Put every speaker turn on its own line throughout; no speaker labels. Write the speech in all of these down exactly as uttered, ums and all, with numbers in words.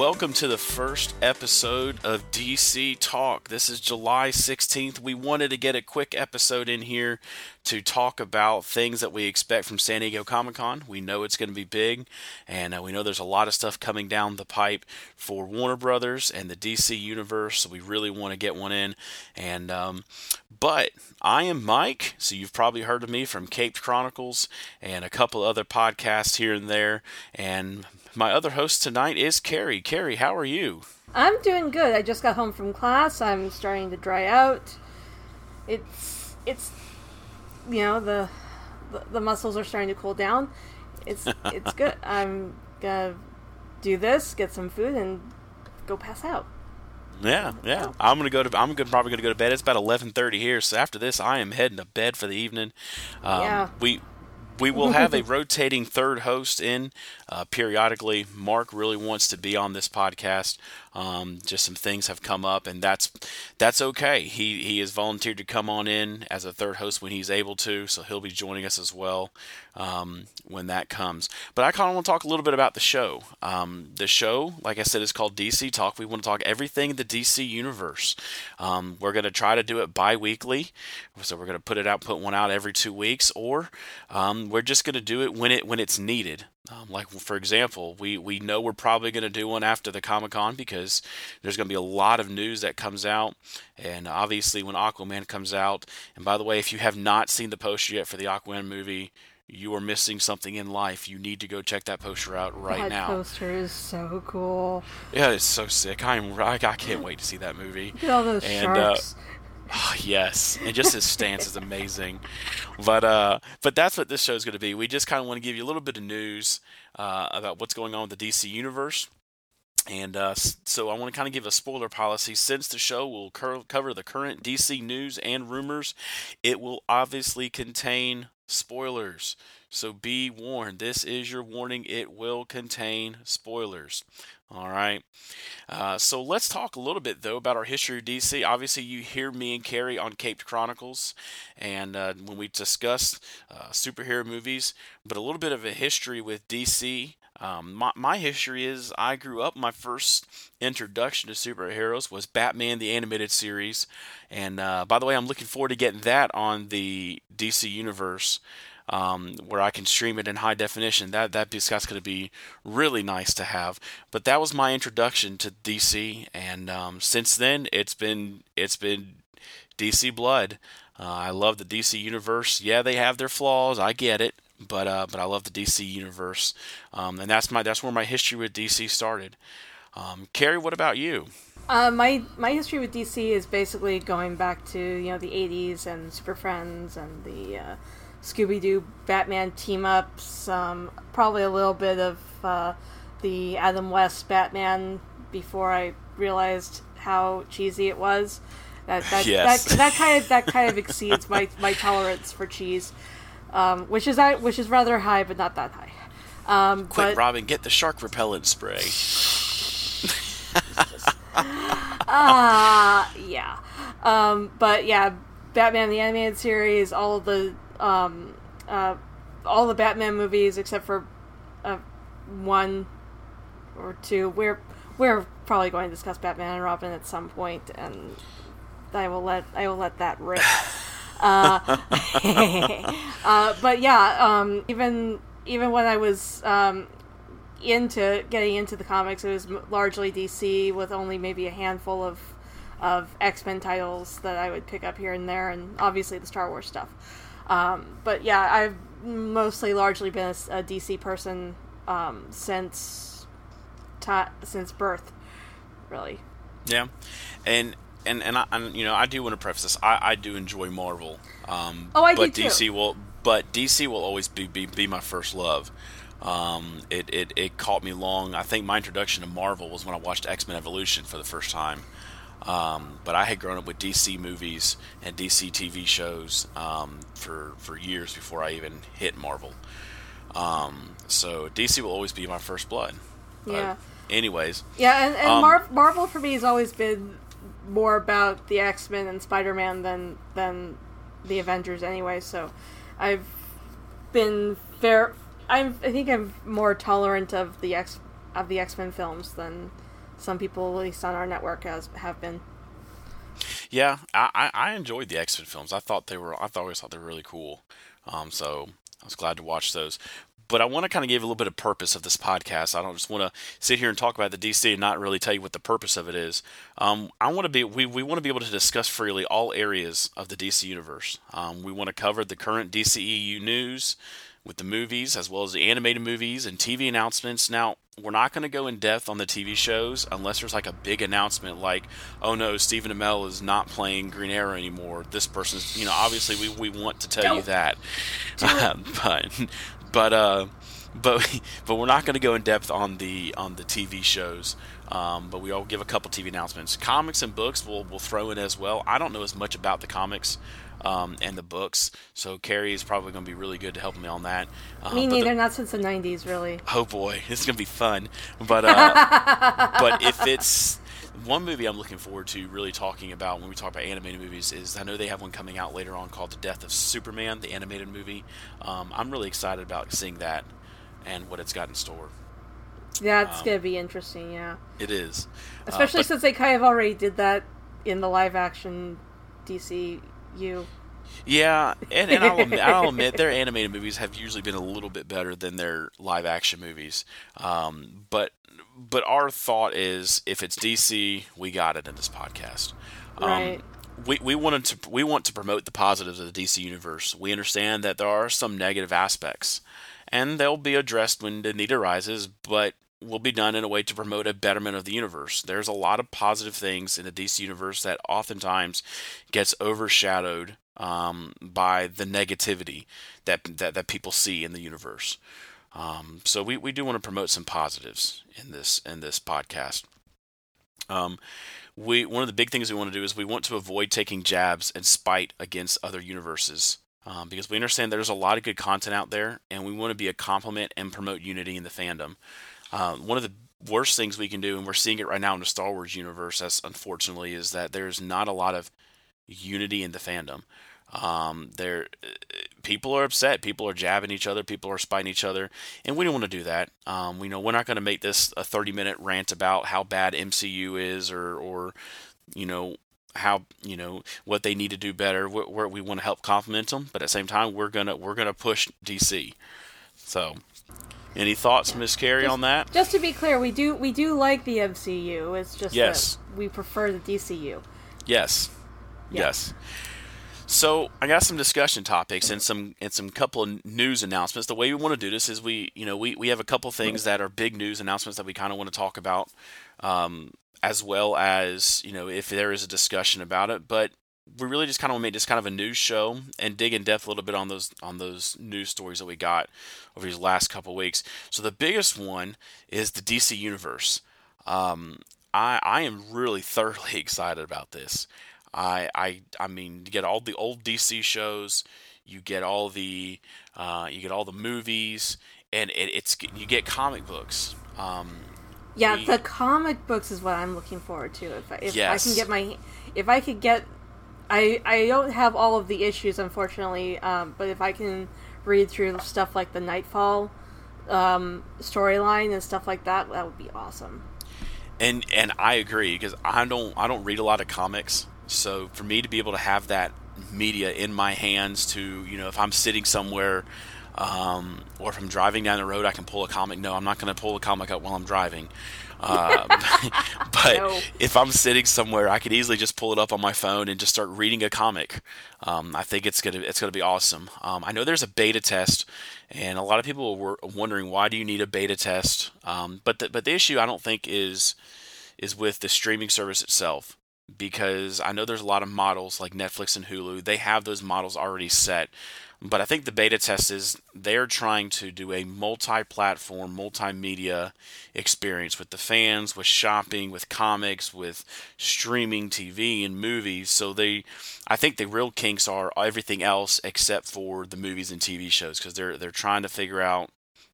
welcome to the first episode of D C Talk. This is July sixteenth. We wanted to get a quick episode in here to talk about things that we expect from San Diego Comic-Con. We know it's going to be big, and uh, we know there's a lot of stuff coming down the pipe for Warner Brothers and the D C Universe, so we really want to get one in. And um, But I am Mike, so you've probably heard of me from Caped Chronicles and a couple other podcasts here and there, and my other host tonight is Carrie. Carrie, how are you?
I'm doing good. I just got home from class. I'm starting to dry out. It's, it's, you know, the the, the muscles are starting to cool down. It's it's good. I'm gonna do this, get some food, and go pass out.
Yeah, yeah. I'm gonna go to. I'm gonna, probably gonna go to bed. It's about eleven thirty here. So after this, I am heading to bed for the evening. Um,
yeah.
We. We will have a rotating third host in uh, periodically. Mark really wants to be on this podcast. Um, just some things have come up, and that's that's okay. He he has volunteered to come on in as a third host when he's able to, so he'll be joining us as well um, when that comes. But I kind of want to talk a little bit about the show. Um, the show, like I said, is called D C Talk. We want to talk everything in the D C universe. Um, we're going to try to do it bi-weekly, so we're going to put it out, put one out every two weeks, or um, we're just going to do it when it when it's needed. Um, like, for example, we, we know we're probably going to do one after the Comic-Con because there's going to be a lot of news that comes out. And obviously when Aquaman comes out, and by the way, if you have not seen the poster yet for the Aquaman movie, you are missing something in life. You need to go check that poster out right
that
now.
That poster is so cool.
Yeah, it's so sick. I'm, I, I can't wait to see that movie.
Look at all those
and,
sharks.
Uh, Oh, yes, and just his stance is amazing. But uh, but that's what this show is going to be. We just kind of want to give you a little bit of news uh, about what's going on with the D C Universe. And uh, so I want to kind of give a spoiler policy. Since the show will cur- cover the current D C news and rumors, it will obviously contain spoilers. So be warned. This is your warning. It will contain spoilers. All right. Uh, so let's talk a little bit, though, about our history of D C. Obviously, you hear me and Carrie on Caped Chronicles, and uh, when we discuss uh, superhero movies, but a little bit of a history with D C. Um, my, my history is I grew up, my first introduction to superheroes was Batman the Animated Series. And uh, by the way, I'm looking forward to getting that on the D C Universe. Um, where I can stream it in high definition. That that that's going to be really nice to have. But that was my introduction to D C, and um, since then it's been it's been D C blood. Uh, I love the D C universe. Yeah, they have their flaws. I get it, but uh, but I love the D C universe, um, and that's my that's where my history with D C started. Um, Carrie, what about you?
Uh, my my history with D C is basically going back to you know the eighties and Super Friends and the uh, Scooby-Doo Batman team-ups, um, probably a little bit of uh, the Adam West Batman before I realized how cheesy it was. That that,
yes.
that, that kind of that kind of exceeds my, my tolerance for cheese, um, which is which is rather high, but not that high. Um,
Quick,
but,
Robin, get the shark repellent spray.
Ah, uh, yeah. Um, but yeah, Batman the Animated Series, all of the Um, uh, all the Batman movies except for uh, one or two. We're we're probably going to discuss Batman and Robin at some point, and I will let I will let that rip. uh, uh, but yeah, um, even even when I was um, into getting into the comics, it was largely D C with only maybe a handful of of X-Men titles that I would pick up here and there, and obviously the Star Wars stuff. Um, but yeah, I've mostly largely been a, a D C person um, since ta- since birth, really.
Yeah, and and and I, and, you know, I do want to preface this. I, I do enjoy Marvel. Um,
oh, I
but
do
D C
too.
will, but D C will always be be, be my first love. Um, it, it it caught me long. I think my introduction to Marvel was when I watched X-Men Evolution for the first time. Um, but I had grown up with D C movies and D C T V shows um, for for years before I even hit Marvel. Um, so D C will always be my first blood.
Yeah.
But anyways.
Yeah, and, and
um,
Mar- Marvel for me has always been more about the X-Men and Spider-Man than than the Avengers anyway. So I've been fair. I'm, I think I'm more tolerant of the X of the X-Men films than some people, at least on our network, has have been.
Yeah, I, I I enjoyed the X-Men films. I thought they were I thought always thought they were really cool. Um, so I was glad to watch those. But I want to kind of give a little bit of purpose of this podcast. I don't just want to sit here and talk about the D C and not really tell you what the purpose of it is. Um, I want to be we, we want to be able to discuss freely all areas of the D C universe. Um, we want to cover the current D C E U news with the movies as well as the animated movies and T V announcements. Now, we're not going to go in depth on the T V shows unless there's like a big announcement like, oh no, Stephen Amell is not playing Green Arrow anymore. This person's, you know, obviously we, we want to tell you that. but but uh but but we're not going to go in depth on the on the T V shows. Um, but we all give a couple T V announcements. Comics and books we'll we'll throw in as well. I don't know as much about the comics um, and the books, so Carrie is probably going to be really good to help me on that. Uh,
Me neither,
the,
not since the nineties, really.
Oh boy, this is going to be fun. But uh, but if it's one movie I'm looking forward to really talking about when we talk about animated movies is I know they have one coming out later on called The Death of Superman, the animated movie. Um, I'm really excited about seeing that and what it's got in store.
That's
um,
going to be interesting, yeah.
It is.
Especially
uh, but,
since they kind of already did that in the live-action D C U.
Yeah, and, and I'll, admit, I'll admit their animated movies have usually been a little bit better than their live-action movies. Um, but but our thought is, if it's D C, we got it in this podcast. Um,
Right.
We we wanted to we want to promote the positives of the D C universe. We understand that there are some negative aspects, and they'll be addressed when the need arises. But will be done in a way to promote a betterment of the universe. There's a lot of positive things in the D C universe that oftentimes gets overshadowed um, by the negativity that, that that people see in the universe. Um, so we, we do want to promote some positives in this in this podcast. Um, we one of the big things we want to do is we want to avoid taking jabs and spite against other universes. Um, because we understand there's a lot of good content out there, and we want to be a complement and promote unity in the fandom. Uh, one of the worst things we can do, and we're seeing it right now in the Star Wars universe, as unfortunately, is that there's not a lot of unity in the fandom. Um, there, people are upset. People are jabbing each other. People are spiting each other, and we don't want to do that. Um, we know we're not going to make this a thirty-minute rant about how bad M C U is, or, or you know, how you know what they need to do better. Where, where we want to help complement them, but at the same time, we're gonna we're gonna push D C. So. Any thoughts, Miss Carrie,
just,
on that?
Just to be clear, we do we do like the M C U. It's just
yes.
that we prefer the D C U.
Yes. Yeah. Yes. So I got some discussion topics and some and some couple of news announcements. The way we want to do this is we you know we, we have a couple things that are big news announcements that we kind of want to talk about, um, as well as you know if there is a discussion about it. But we really just kind of want to make this kind of a news show and dig in depth a little bit on those on those news stories that we got over these last couple of weeks. So the biggest one is the D C Universe. Um, I I am really thoroughly excited about this. I I I mean, you get all the old D C shows, you get all the uh, you get all the movies, and it, it's you get comic books. Um,
yeah,
we,
the comic books is what I'm looking forward to. If I, if
yes.
I can get my if I could get I, I don't have all of the issues, unfortunately, um, but if I can read through stuff like the Nightfall um, storyline and stuff like that, that would be awesome.
And and I agree, because I don't I don't read a lot of comics, so for me to be able to have that media in my hands to, you know, if I'm sitting somewhere um, or if I'm driving down the road, I can pull a comic. No, I'm not going to pull a comic up while I'm driving. Uh, but
no.
If I'm sitting somewhere, I could easily just pull it up on my phone and just start reading a comic. Um, I think it's gonna it's gonna be awesome. Um, I know there's a beta test, and a lot of people were wondering why do you need a beta test. Um, but the, but the issue I don't think is is with the streaming service itself, because I know there's a lot of models like Netflix and Hulu. They have those models already set. But I think the beta test is they're trying to do a multi-platform, multimedia experience with the fans, with shopping, with comics, with streaming T V and movies. So they, I think the real kinks are everything else except for the movies and T V shows, because they're they're trying to figure out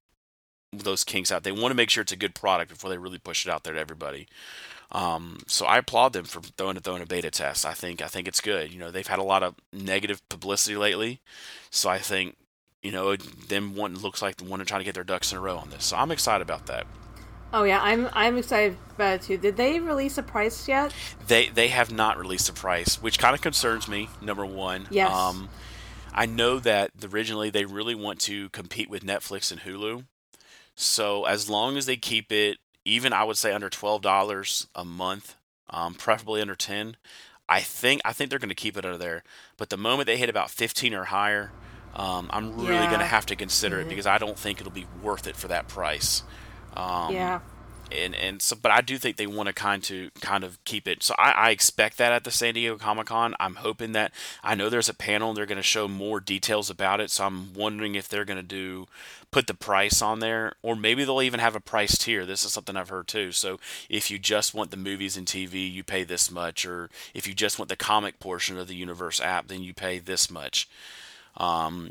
those kinks out. They want to make sure it's a good product before they really push it out there to everybody. Um, so I applaud them for throwing throwing a beta test. I think I think it's good. You know, they've had a lot of negative publicity lately, so I think you know them wanting looks like they want to try to get their ducks in a row on this. So I'm excited about that.
Oh yeah, I'm I'm excited about it too. Did they release a price yet?
They they have not released a price, which kind of concerns me. Number one,
Yes.
um, I know that originally they really want to compete with Netflix and Hulu. So as long as they keep it, even I would say under twelve dollars a month, um, preferably under ten. I think I think they're going to keep it under there. But the moment they hit about fifteen or higher, um, I'm really going to
Yeah.
have to consider it
Mhm.
because I don't think it'll be worth it for that price. Um,
Yeah.
and and so, but I do think they want to kind to kind of keep it. So I, I expect that at the San Diego Comic Con. I'm hoping that I know there's a panel and they're going to show more details about it. So I'm wondering if they're going to do put the price on there, or maybe they'll even have a price tier. This is something I've heard too. So if you just want the movies and T V, you pay this much, or if you just want the comic portion of the Universe app, then you pay this much. Um,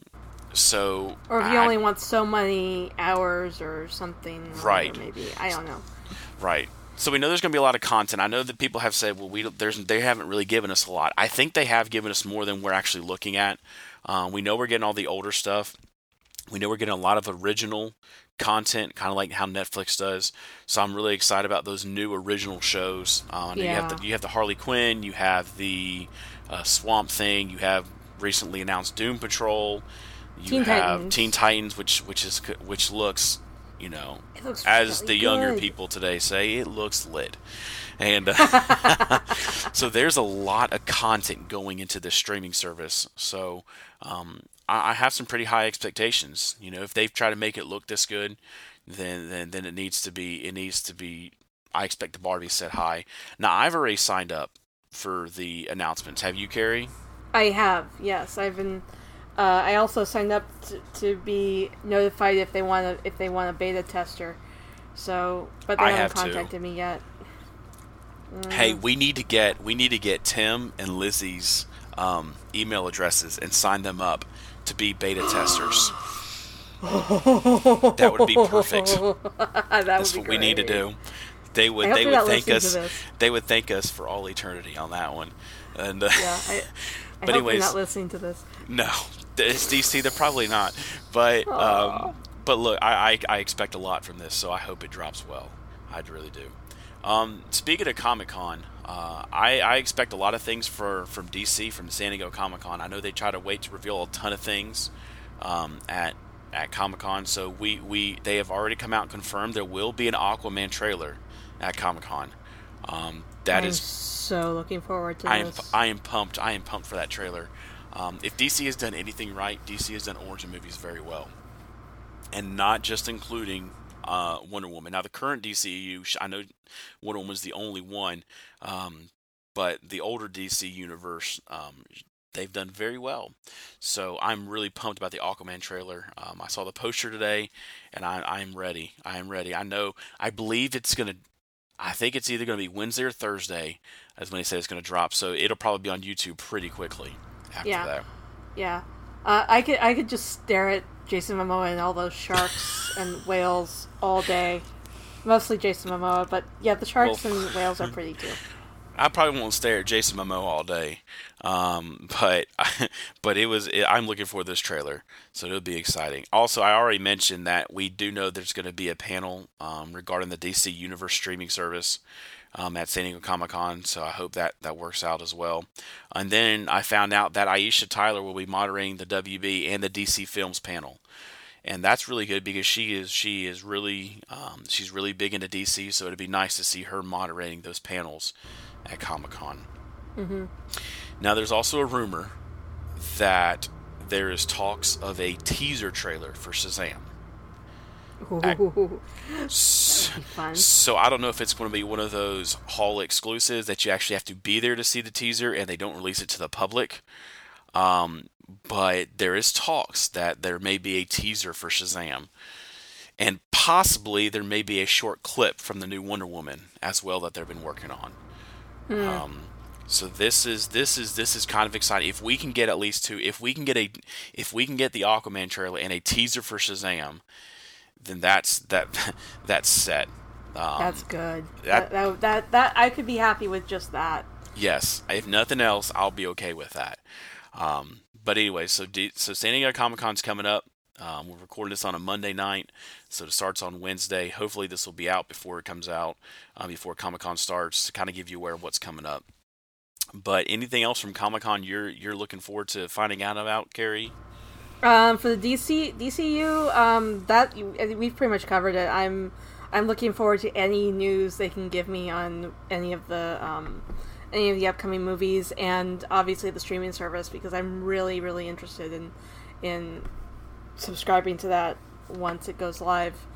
so
Or if you
I,
only want so many hours or something. or
Right.
Maybe I don't know.
Right. So we know there's going to be a lot of content. I know that people have said, well, we don't- there's they haven't really given us a lot. I think they have given us more than we're actually looking at. Um, we know we're getting all the older stuff. We know we're getting a lot of original content, kind of like how Netflix does. So I'm really excited about those new original shows. Uh, You have
Yeah.
the you have the Harley Quinn, you have the uh, Swamp Thing, you have recently announced Doom Patrol, you
Teen
have
Titans.
Teen Titans, which which is which looks, you know,
It looks
as
really
the younger
good.
people today say, it looks lit. And uh, so there's a lot of content going into this streaming service. So um, I, I have some pretty high expectations. You know, if they've tried to make it look this good, then then then it needs to be it needs to be. I expect the bar to be set high. Now I've already signed up for the announcements. Have you, Carrie?
I have, yes. I've been. Uh, I also signed up to, to be notified if they want to if they want a beta tester. So, but they
I
haven't
have too.
contacted me yet.
Hey, we need to get we need to get Tim and Lizzie's um, email addresses and sign them up to be beta testers. That would be perfect.
that
That's
would
what
be
we need to
great.
do. They would
I hope
they
they're
would
not
thank
listening
us.
to this.
They would thank us for all eternity on that one. And uh,
Yeah, I, I
But
hope
anyways-
you're not listening to this.
no, it's D C. They're probably not. But um, but look, I, I I expect a lot from this, so I hope it drops well. I really do. Um, speaking of Comic Con, uh, I, I expect a lot of things for from D C from San Diego Comic Con. I know they try to wait to reveal a ton of things um, at at Comic Con, so we, we they have already come out and confirmed there will be an Aquaman trailer at Comic Con. Um, that
I'm
is,
so looking forward to
I am
this.
I am pumped. I am pumped for that trailer. Um, if D C has done anything right, D C has done origin movies very well, and not just including uh, Wonder Woman. Now, the current D C U, I know Wonder Woman is the only one, um, but the older D C universe, um, they've done very well. So I'm really pumped about the Aquaman trailer. Um, I saw the poster today, and I, I'm ready. I am ready. I know. I believe it's gonna. I think it's either going to be Wednesday or Thursday, as when they say it's going to drop. So it'll probably be on YouTube pretty quickly after
Yeah.
that.
Yeah, uh, I could I could just stare at Jason Momoa and all those sharks and whales all day. Mostly Jason Momoa, but yeah, the sharks
Well,
and whales are pretty too.
I probably won't stare at Jason Momoa all day, um, but but it was. It, I'm looking for this trailer, so it'll be exciting. Also, I already mentioned that we do know there's going to be a panel um, regarding the D C Universe streaming service um, at San Diego Comic Con, so I hope that that works out as well. And then I found out that Aisha Tyler will be moderating the W B and the D C Films panel. And that's really good because she is she is really um, she's really big into D C, so it'd be nice to see her moderating those panels at Comic Con.
Mm-hmm.
Now, there's also a rumor that there is talks of a teaser trailer for Shazam.
Ooh,
So,
that'd be fun.
so I don't know if it's going to be one of those hall exclusives that you actually have to be there to see the teaser and they don't release it to the public. Um, but there is talks that there may be a teaser for Shazam. And possibly there may be a short clip from the new Wonder Woman as well that they've been working on. Um, so this is this is this is kind of exciting. If we can get at least two, if we can get a, if we can get the Aquaman trailer and a teaser for Shazam, then that's that that's set. Um,
That's good.
that-
That, that that that I could be happy with just that.
Yes, if nothing else, I'll be okay with that. Um, but anyway, so D- so San Diego Comic Con's coming up. Um, we're recording this on a Monday night, so it starts on Wednesday. Hopefully, this will be out before it comes out, uh, before Comic Con starts, to kind of give you aware of what's coming up. But anything else from Comic Con you're you're looking forward to finding out about, Carrie?
Um, for the D C D C U, um, that we've pretty much covered it. I'm I'm looking forward to any news they can give me on any of the um, any of the upcoming movies, and obviously the streaming service, because I'm really really interested in in subscribing to that once it goes live.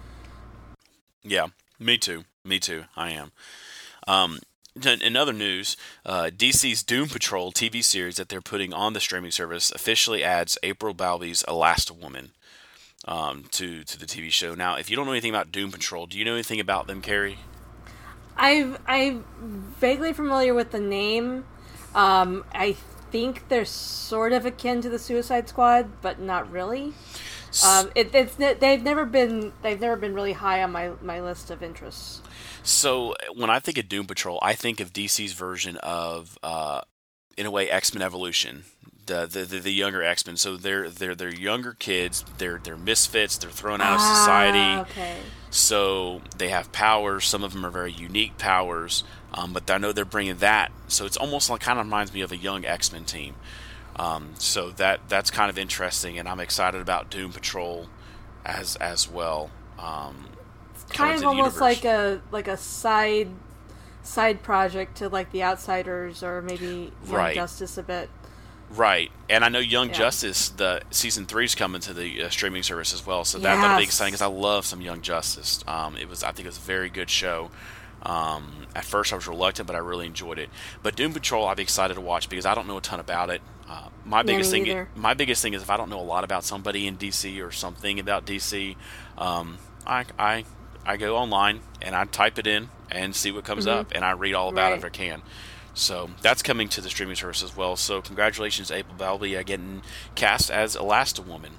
Yeah, me too. Me too. I am. Um, in other news, uh, D C's Doom Patrol T V series that they're putting on the streaming service officially adds April Balby's Elasti-Woman um, to to the T V show. Now, if you don't know anything about Doom Patrol, do you know anything about them, Carrie?
I've I'm vaguely familiar with the name. Um, I think they're sort of akin to the Suicide Squad, but not really. Um, it, it's they've never been they've never been really high on my, my list of interests.
So when I think of Doom Patrol, I think of D C's version of, uh, in a way, X-Men Evolution, the the, the, the younger X-Men. So they're they're they're younger kids. They're they're misfits. They're thrown out of society.
Ah, okay.
So they have powers. Some of them are very unique powers. Um, but I know they're bringing that. So it's almost like kind of reminds me of a young X-Men team. Um, so that that's kind of interesting, and I'm excited about Doom Patrol as as well. Um,
kind of almost universe. like a like a side side project to like the Outsiders or maybe Young right. Justice a bit.
Right, and I know Young yeah. Justice, the season three is coming to the uh, streaming service as well, so that, yes. that'll be exciting because I love some Young Justice. Um, it was, I think, it was a very good show. Um, at first, I was reluctant, but I really enjoyed it. But Doom Patrol, I'd be excited to watch because I don't know a ton about it. Uh, my biggest thing, either. my biggest thing is if I don't know a lot about somebody in D C or something about D C, um, I, I, I go online and I type it in and see what comes mm-hmm. up, and I read all about right. it if I can. So that's coming to the streaming service as well. So congratulations, April Balby, uh, getting cast as Elasti-Woman.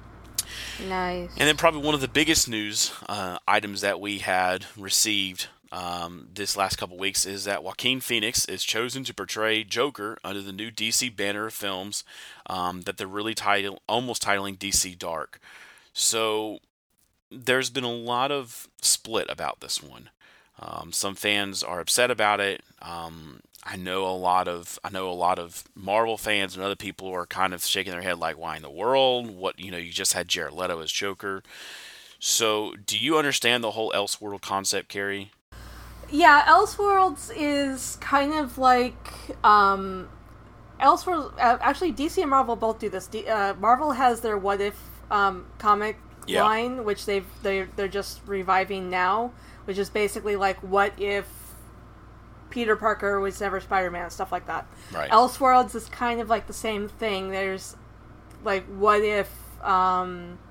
Nice.
And then probably one of the biggest news uh, items that we had received um, this last couple weeks is that Joaquin Phoenix is chosen to portray Joker under the new D C banner of films um, that they're really title, almost titling D C Dark. So there's been a lot of split about this one. Um, some fans are upset about it. Um, I know a lot of I know a lot of Marvel fans and other people are kind of shaking their head like, why in the world? What, you know, you just had Jared Leto as Joker. So do you understand the whole Elseworld concept, Carrie?
Yeah, Elseworlds is kind of like um, Elseworlds. Uh, actually, D C and Marvel both do this. D, uh, Marvel has their What If um, comic yeah. line, which they've they they're just reviving now, which is basically like, what if Peter Parker was never Spider-Man, stuff like that.
Right.
Elseworlds is kind of like the same thing. There's like, what if um,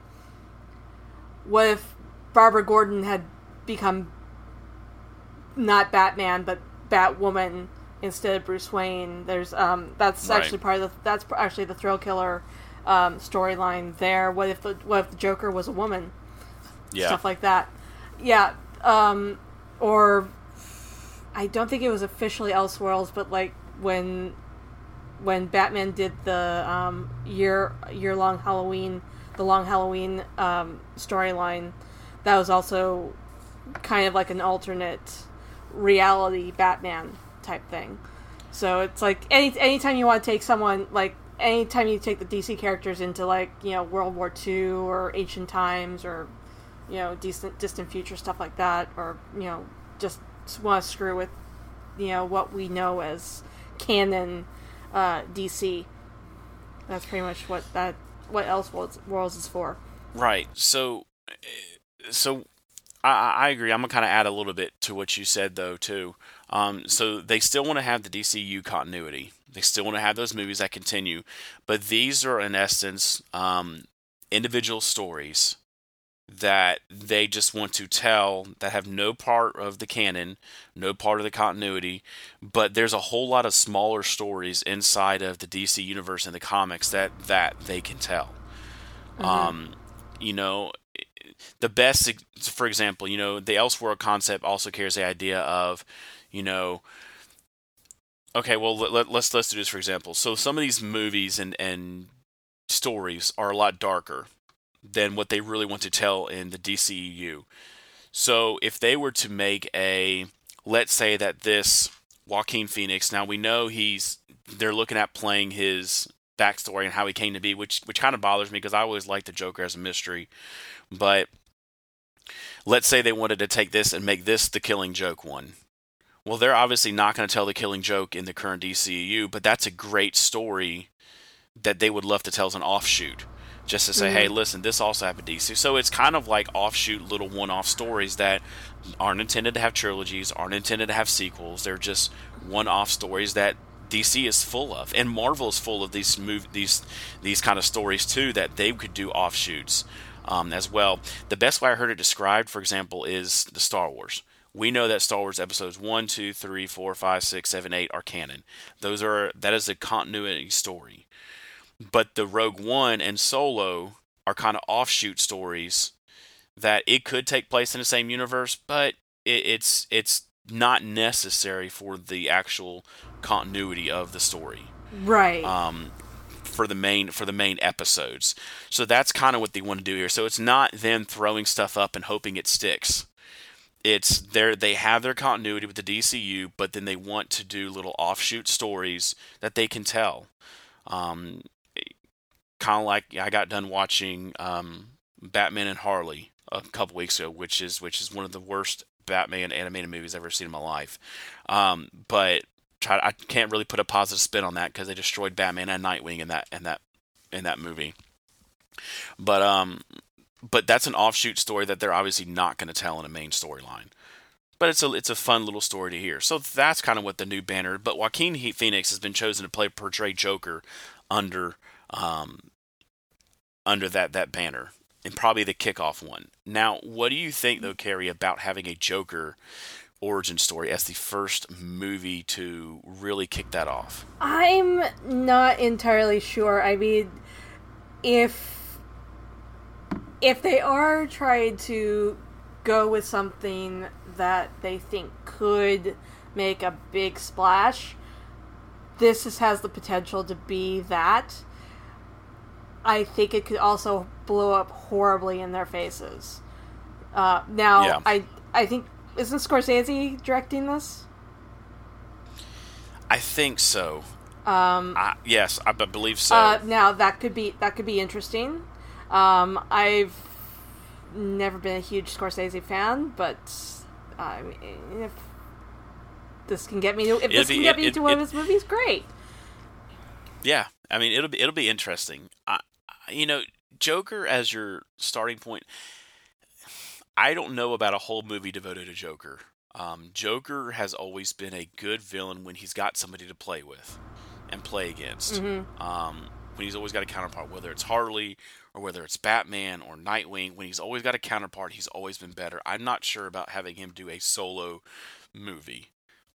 what if Barbara Gordon had become not Batman but Batwoman instead of Bruce Wayne. There's um that's right. actually part of the that's actually the Thrill Killer um, storyline there. What if the what if the Joker was a woman?
Yeah.
Stuff like that. Yeah. Um, or I don't think it was officially Elseworlds, but like when when Batman did the um, year year long Halloween the long Halloween um, storyline, that was also kind of like an alternate reality Batman type thing. So it's like any anytime you want to take someone, like anytime you take the D C characters into like, you know, World War Two or ancient times or, you know, distant distant future, stuff like that, or, you know, just want to screw with, you know, what we know as canon uh, D C. That's pretty much what that what Elseworlds Worlds is for.
Right. So so I, I agree. I'm going to kind of add a little bit to what you said, though, too. Um, so they still want to have the D C U continuity. They still want to have those movies that continue. But these are, in essence, um, individual stories that they just want to tell that have no part of the canon, no part of the continuity. But there's a whole lot of smaller stories inside of the D C universe and the comics that, that they can tell. Mm-hmm. Um, you know... The best, for example, you know, the Elseworld concept also carries the idea of, you know, okay, well, let, let's let's do this, for example. So some of these movies and, and stories are a lot darker than what they really want to tell in the D C E U. So if they were to make a, let's say that this Joaquin Phoenix, now we know he's, they're looking at playing his backstory and how he came to be, which which kind of bothers me because I always liked the Joker as a mystery. But let's say they wanted to take this and make this the Killing Joke one. Well, they're obviously not going to tell the Killing Joke in the current D C E U, but that's a great story that they would love to tell as an offshoot. Just to say, mm-hmm. hey, listen, this also happened to D C. So it's kind of like offshoot little one-off stories that aren't intended to have trilogies, aren't intended to have sequels. They're just one-off stories that D C is full of, and Marvel is full of these move these these kind of stories too that they could do offshoots um, as well. The best way I heard it described, for example, is the Star Wars. We know that Star Wars episodes one, two, three, four, five, six, seven, eight are canon. Those are that is a continuity story. But the Rogue One and Solo are kind of offshoot stories that it could take place in the same universe, but it, it's it's not necessary for the actual continuity of the story.
Right.
Um, for the main for the main episodes. So that's kind of what they want to do here. So it's not them throwing stuff up and hoping it sticks. It's there they have their continuity with the D C U, but then they want to do little offshoot stories that they can tell. Um, kind of like I got done watching um, Batman and Harley a couple weeks ago, which is which is one of the worst Batman animated movies I've ever seen in my life. Um, but try, I can't really put a positive spin on that because they destroyed Batman and Nightwing in that in that in that movie. But um, but that's an offshoot story that they're obviously not going to tell in a main storyline. But it's a it's a fun little story to hear. So that's kind of what the new banner. But Joaquin Phoenix has been chosen to play portray Joker under um, under that that banner, and probably the kickoff one. Now, what do you think though, Carrie, about having a Joker origin story as the first movie to really kick that off?
I'm not entirely sure. I mean, if if they are trying to go with something that they think could make a big splash, this is, has the potential to be that. I think it could also blow up horribly in their faces. Uh, now, yeah. I I think, isn't Scorsese directing this?
I think so.
Um,
I, yes, I believe so.
Uh, now that could be that could be interesting. Um, I've never been a huge Scorsese fan, but I mean, if this can get me to, if it'll this be, can get it, me it, to one it, of his movies, great.
Yeah, I mean, it'll be it'll be interesting. I, you know, Joker as your starting point. I don't know about a whole movie devoted to Joker. Um, Joker has always been a good villain when he's got somebody to play with and play against.
Mm-hmm.
Um, when he's always got a counterpart, whether it's Harley or whether it's Batman or Nightwing, when he's always got a counterpart, he's always been better. I'm not sure about having him do a solo movie.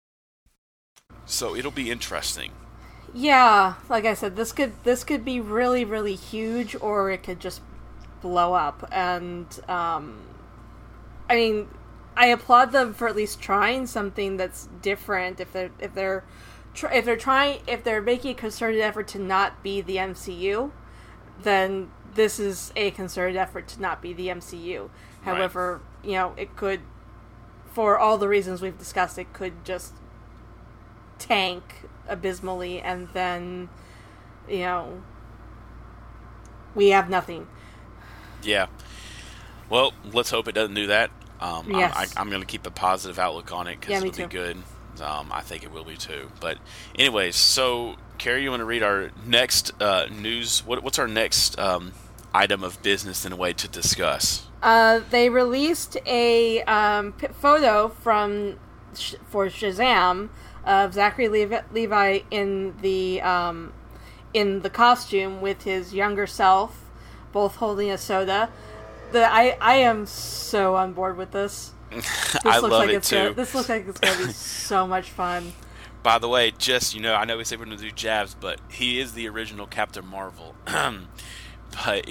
So it'll be interesting.
Yeah, like I said, this could this could be really, really huge, or it could just blow up. And um, I mean, I applaud them for at least trying something that's different. If they're if they're if they're trying if they're making a concerted effort to not be the M C U, then this is a concerted effort to not be the M C U.
Right.
However, you know, it could, for all the reasons we've discussed, it could just tank abysmally, and then, you know, we have nothing.
Yeah. Well, let's hope it doesn't do that. Um,
yes.
I, I, I'm going to keep a positive outlook on it because
yeah,
it'll
too.
be good. Um, I think it will be too. But anyways, so Carrie, you want to read our next uh, news? What, what's our next um, item of business in a way to discuss?
Uh, they released a um, p- photo from sh- for Shazam of Zachary Levi, Levi in the um, in the costume with his younger self, both holding a soda. The I I am so on board with this. This
I
looks
love
like
it
it's
too.
Gonna, this looks like it's going to be so much fun.
By the way, just, you know, I know we said we're going to do jabs, but he is the original Captain Marvel. But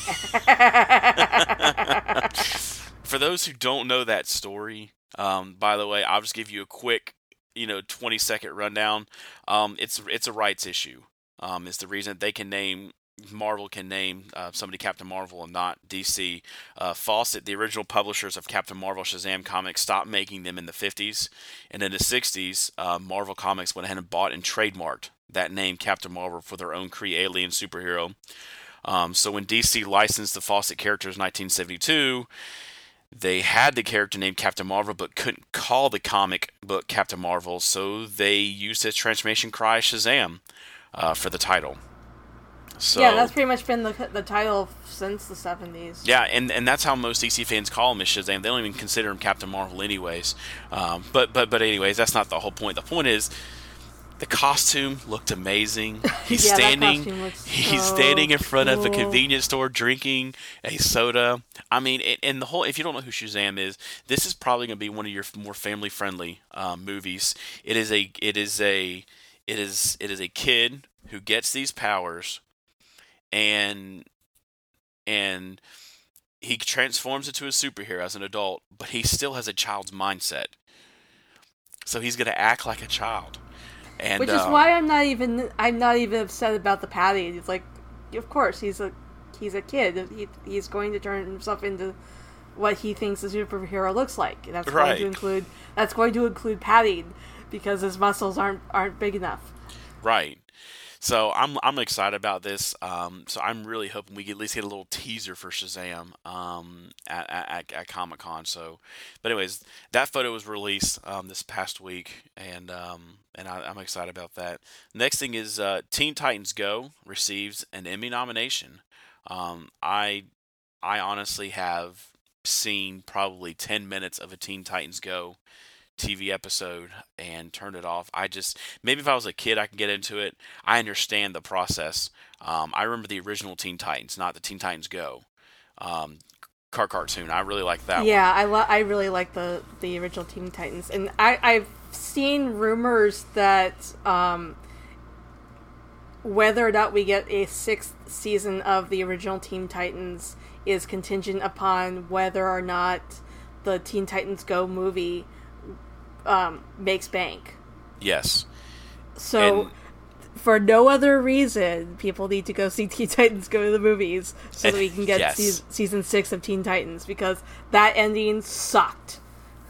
for those who don't know that story, um, by the way, I'll just give you a quick, you know, twenty second rundown. Um, it's it's a rights issue. Um, it's the reason they can name Marvel can name uh, somebody Captain Marvel and not D C. Uh, Fawcett, the original publishers of Captain Marvel Shazam comics, stopped making them in the fifties. And in the sixties, uh, Marvel Comics went ahead and bought and trademarked that name Captain Marvel for their own Kree alien superhero. Um, so when D C licensed the Fawcett characters in nineteen seventy-two, they had the character named Captain Marvel but couldn't call the comic book Captain Marvel, so they used his transformation cry Shazam uh, for the title. So,
yeah, that's pretty much been the the title since the seventies.
Yeah, and, and that's how most D C fans call him is Shazam. They don't even consider him Captain Marvel anyways. Um, but, but but anyways, that's not the whole point. The point is, the costume looked amazing. He's
yeah,
standing
that costume looks
he's
so
standing in front
cool.
of a convenience store drinking a soda. I mean, and, and the whole, if you don't know who Shazam is, this is probably going to be one of your more family friendly um, movies. It is a it is a it is it is a kid who gets these powers and and he transforms into a superhero as an adult, but he still has a child's mindset. So he's going to act like a child. And,
Which is
um,
why I'm not even I'm not even upset about the padding. It's like, of course he's a he's a kid. He, he's going to turn himself into what he thinks a superhero looks like. And that's
right.
going to include that's going to include padding because his muscles aren't aren't big enough.
Right. So I'm I'm excited about this. Um, so I'm really hoping we get, at least get a little teaser for Shazam um, at, at, at Comic Con. So, but anyways, that photo was released um, this past week, and um, and I, I'm excited about that. Next thing is uh, Teen Titans Go receives an Emmy nomination. Um, I I honestly have seen probably ten minutes of a Teen Titans Go T V episode and turned it off. I just, maybe if I was a kid I could get into it. I understand the process. Um, I remember the original Teen Titans, not the Teen Titans Go um, car cartoon. I really like that
yeah,
one.
I lo- I really like the the original Teen Titans, and I I've seen rumors that um, whether or not we get a sixth season of the original Teen Titans is contingent upon whether or not the Teen Titans Go movie Um, makes bank.
Yes.
So,
and,
for no other reason, people need to go see Teen Titans Go to the movies so that we can get
yes.
se- season six of Teen Titans, because that ending sucked.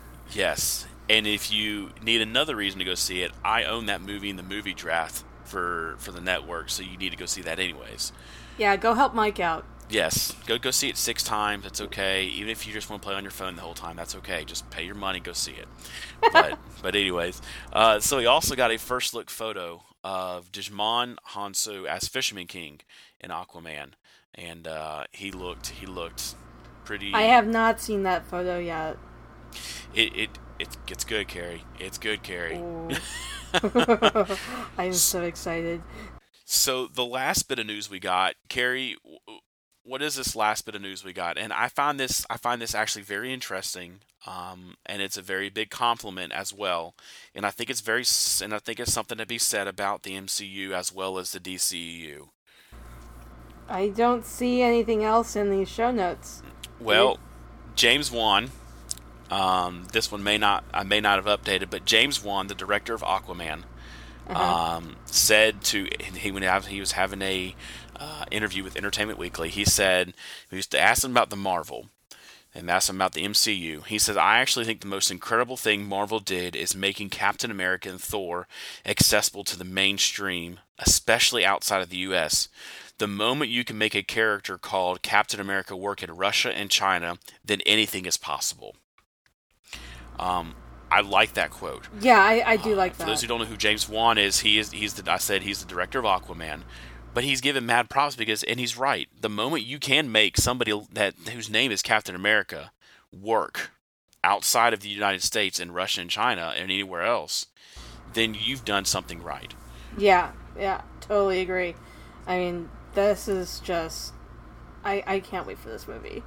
Yes. And if you need another reason to go see it, I own that movie in the movie draft for, for the network, so you need to go see that anyways.
Yeah, go help Mike out.
Yes, go go see it six times. It's okay. Even if you just want to play on your phone the whole time, that's okay. Just pay your money, go see it. But but anyways, uh, so we also got a first look photo of Djimon Hounsou as Fisherman King in Aquaman, and uh, he looked he looked pretty.
I have not seen that photo yet.
It it it it's good, Carrie. It's good, Carrie.
I'm so excited.
So the last bit of news we got, Carrie. What is this last bit of news we got? And I find this I find this actually very interesting, um, and it's a very big compliment as well. And I think it's very and I think it's something to be said about the M C U as well as the D C E U.
I don't see anything else in these show notes.
Well, James Wan, um, this one may not I may not have updated, but James Wan, the director of Aquaman, uh-huh. um, said to he when he was having a Uh, interview with Entertainment Weekly, he said, we used to ask him about the Marvel, and asked him about the M C U. He says, I actually think the most incredible thing Marvel did is making Captain America and Thor accessible to the mainstream, especially outside of the U S. The moment you can make a character called Captain America work in Russia and China, then anything is possible. Um, I like that quote.
Yeah, I, I do like
uh,
that.
For those who don't know who James Wan is, he is he's the I said he's the director of Aquaman. But he's given mad props because, and he's right. The moment you can make somebody that whose name is Captain America work outside of the United States and Russia and China and anywhere else, then you've done something right.
Yeah, yeah, totally agree. I mean, this is just, I I can't wait for this movie.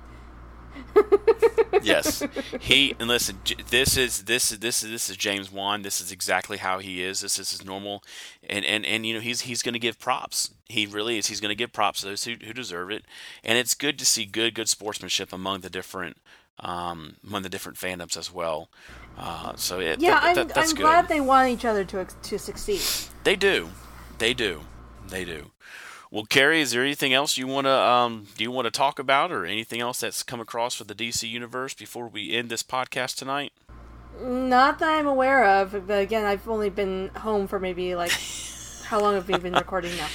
Yes, he and listen. This is this is this is this is James Wan. This is exactly how he is. This is his normal, and and and you know he's he's going to give props. He really is. He's going to give props to those who, who deserve it, and it's good to see good good sportsmanship among the different um, among the different fandoms as well. Uh, so it,
yeah,
that,
I'm
that, that's
I'm
good.
glad they want each other to to succeed.
They do, they do, they do. Well, Carrie, is there anything else you want to um, do you want to talk about, or anything else that's come across for the D C universe before we end this podcast tonight?
Not that I'm aware of, but again, I've only been home for maybe like how long have we been recording now?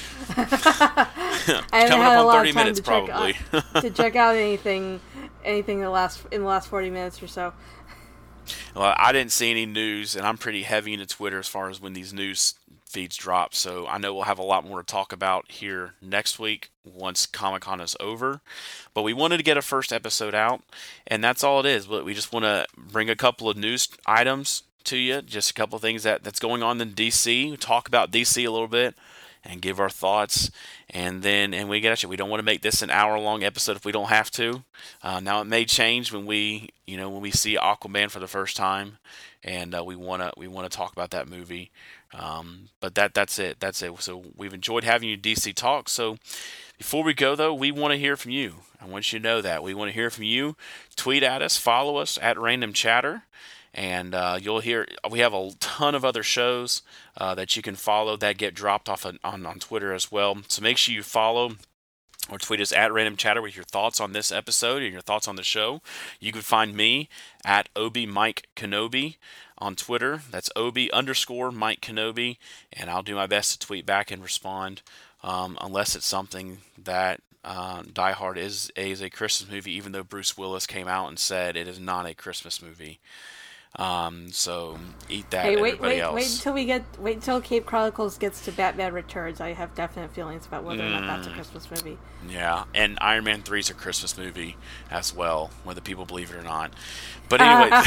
I haven't
Coming
had
up
a
on
lot
thirty
of time
minutes,
to check
probably.
out, to check out anything, anything in the last in the last forty minutes or so.
Well, I didn't see any news, and I'm pretty heavy into Twitter as far as when these news feeds drop. So I know we'll have a lot more to talk about here next week once Comic-Con is over. But we wanted to get a first episode out, and that's all it is. We just want to bring a couple of news items to you, just a couple of things that, that's going on in D C. Talk about D C a little bit and give our thoughts. And then, and we get at you. We don't want to make this an hour-long episode if we don't have to. Uh, now it may change when we, you know, when we see Aquaman for the first time, and uh, we wanna we wanna talk about that movie. Um, but that that's it. That's it. So we've enjoyed having you D C Talk. So before we go, though, we want to hear from you. I want you to know that we want to hear from you. Tweet at us, follow us at Random Chatter. And uh, you'll hear, we have a ton of other shows uh, that you can follow that get dropped off on, on, on Twitter as well. So make sure you follow or tweet us at Random Chatter with your thoughts on this episode and your thoughts on the show. You can find me at Obi Mike Kenobi on Twitter. That's Obi underscore Mike Kenobi. And I'll do my best to tweet back and respond um, unless it's something that uh, Die Hard is, is a Christmas movie, even though Bruce Willis came out and said it is not a Christmas movie. Um, so eat that.
Hey, wait,
everybody
wait,
else.
wait until we get, wait until Cape Chronicles gets to Batman Returns. I have definite feelings about whether mm. or not that's a Christmas movie.
Yeah, and Iron Man three is a Christmas movie as well, whether people believe it or not. But anyway,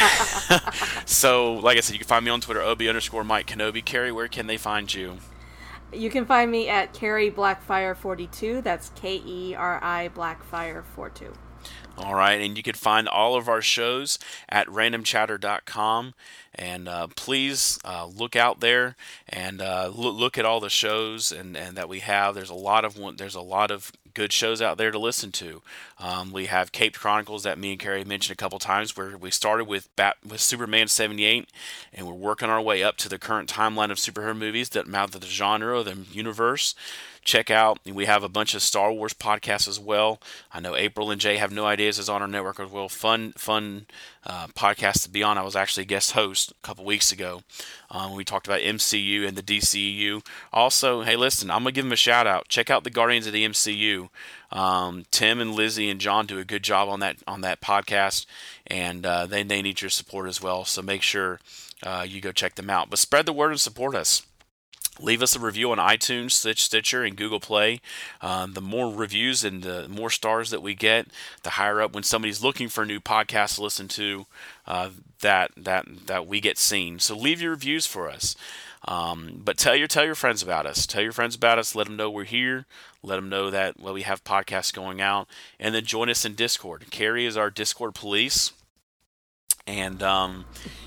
so like I said, you can find me on Twitter, Obi underscore Mike Kenobi. Carrie, where can they find you?
You can find me at Carrie Blackfire forty-two. That's K E R I Blackfire forty-two.
All right, and you can find all of our shows at random chatter dot com, and uh, please uh, look out there and uh, look, look at all the shows and, and that we have. There's a lot of one, there's a lot of good shows out there to listen to. Um, we have Caped Chronicles that me and Carrie mentioned a couple times, where we started with Bat, with Superman seventy-eight, and we're working our way up to the current timeline of superhero movies that mount the genre, the universe. Check out, we have a bunch of Star Wars podcasts as well. I know April and Jay Have No Ideas is on our network as well. Fun, fun uh, podcast to be on. I was actually a guest host a couple weeks ago. Um, we talked about M C U and the D C E U. Also, hey, listen, I'm going to give them a shout out. Check out the Guardians of the M C U. Um, Tim and Lizzie and John do a good job on that on that podcast, and uh, they, they need your support as well. So make sure uh, you go check them out. But spread the word and support us. Leave us a review on iTunes, Stitcher, and Google Play. Um, the more reviews and the more stars that we get, the higher up when somebody's looking for a new podcast to listen to, uh, that that that we get seen. So leave your reviews for us. Um, but tell your tell your friends about us. Tell your friends about us. Let them know we're here. Let them know that well we have podcasts going out, and then join us in Discord. Carrie is our Discord police, and um.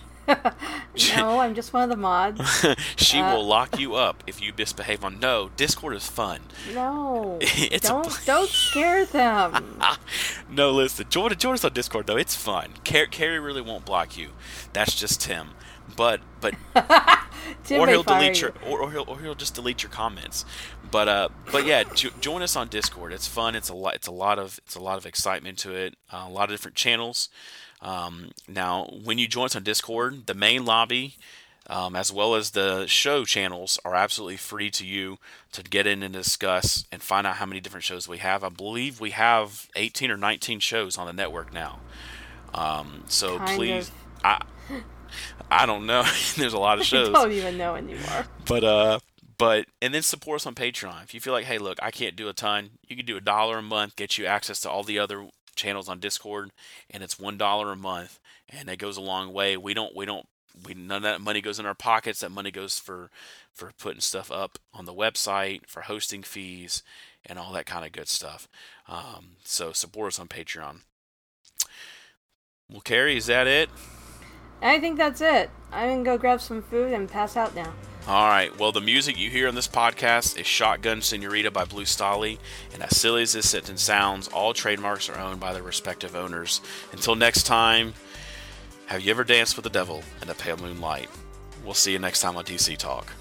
No, I'm just one of the mods.
She
uh,
will lock you up if you misbehave on. No, Discord is fun.
No,
it's
don't
a...
don't scare them.
No, listen, join, join us on Discord though. It's fun. Car- Carrie really won't block you. That's just Tim. But but
Tim
or
may
he'll
fire
delete
you.
your or, or he'll or he'll just delete your comments. But uh but yeah, jo- join us on Discord. It's fun. It's a lot. It's a lot of it's a lot of excitement to it. Uh, a lot of different channels. Um, now, when you join us on Discord, the main lobby, um, as well as the show channels, are absolutely free to you to get in and discuss and find out how many different shows we have. I believe we have eighteen or nineteen shows on the network now. Um, so
kind
please,
of.
I, I don't know. There's a lot of shows.
I don't even know anymore.
But uh, but and then support us on Patreon. If you feel like, hey, look, I can't do a ton, you can do a dollar a month, get you access to all the other channels on Discord, and it's one dollar a month, and it goes a long way. We don't, we don't, we none of that money goes in our pockets. That money goes for for putting stuff up on the website, for hosting fees, and all that kind of good stuff. Um, so support us on Patreon. Well, Carrie, is that it?
I think that's it. I'm gonna go grab some food and pass out now.
All right. Well, the music you hear on this podcast is Shotgun Senorita by Blue Stolly, and as silly as this sentence sounds, all trademarks are owned by their respective owners. Until next time, have you ever danced with the devil in a pale moonlight? We'll see you next time on D C Talk.